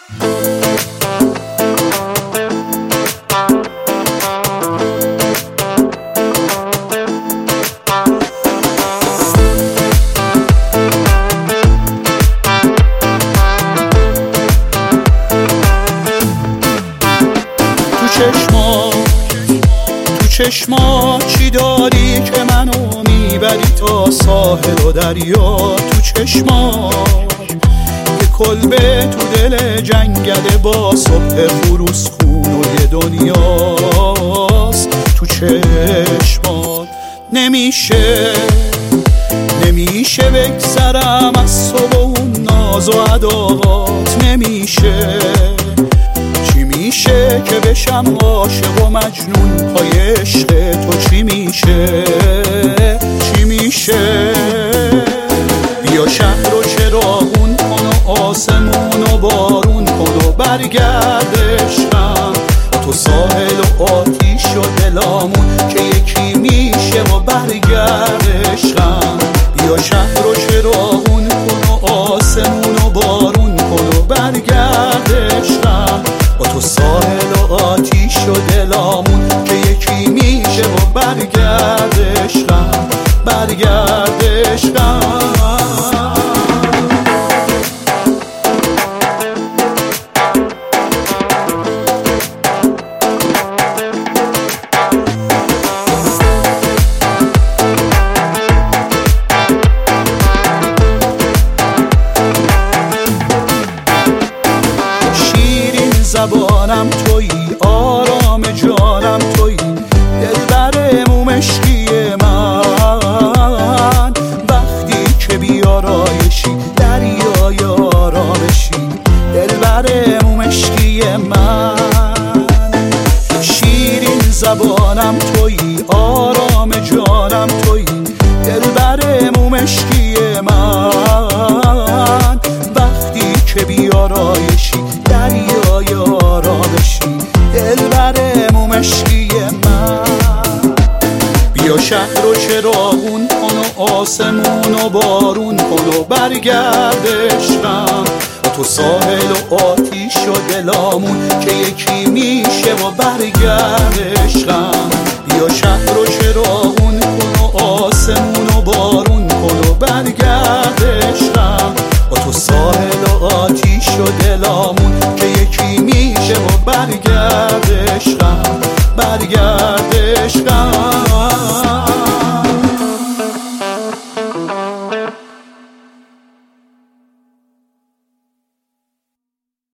تو چشمات چی داری که منو میبری تا ساحل و دریا؟ تو چشمات که کلبه تو دل جنگله با صبح خروس خونوی دنیاست. تو چشمات نمیشه بگذرم از تو و اون ناز و عداوات. نمیشه چی میشه که بشم عاشق و مجنون پای عشق تو؟ چی میشه بیا شهر و چراغون کن و آسمون و بارون کن و برگرد عشقم تو ساحل و آتیش و دلامون که یکی میشه و برگرد عشقم. بیا شهر و چراغون کن و آسمون و بارون کن و برگرد عشقم با تو ساحل و آتیش و دلامون که یکی میشه و برگرد عشقم، برگرد عشقم. زبانم تویی، آرام جانم تویی، دلبر مومشکی من. وقتی که بیارایشی دریای آرامشی، دلبر مومشکی من. شیرین زبانم تویی، آرام جانم تویی، دلبر مومشکی من. وقتی که بیارایشی دریای آرامشی، دلبر مومشکی من. بیا شهر و چراغون کن و آسمون و بارون کن و برگرد عشقم تو ساحل و آتیش و دلامون که یکی میشه و برگرد عشقم. بیا شهر و چراغون کن و آسمون و بارون کن و برگرد عشقم با تو ساحل و آتیش و دلامون که یکی میشه و برگرد عشقم، برگرد عشقم.